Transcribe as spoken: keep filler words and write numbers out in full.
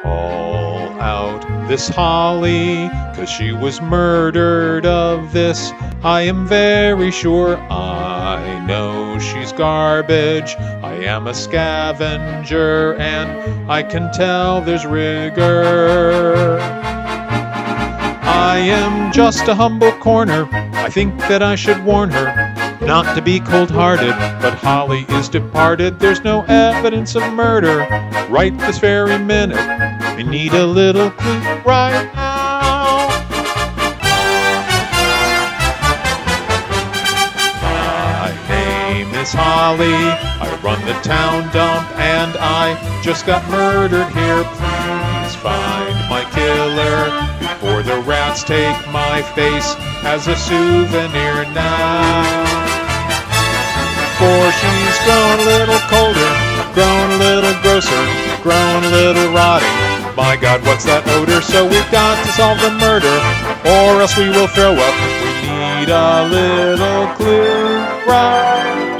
Call out this Holly, 'cause she was murdered. Of this I am very sure. I know she's garbage. I am a scavenger, and I can tell there's rigor. I am just a humble corner. I think that I should warn her not to be cold-hearted, but Holly is departed. There's no evidence of murder right this very minute. We need a little clue right now. My name is Holly. I run the town dump, and I just got murdered here. Please find my killer before the rats take my face as a souvenir now. For she's grown a little colder, grown a little grosser, grown a little rotting. My God, what's that odor? So we've got to solve the murder, or else we will throw up. We need a little clue right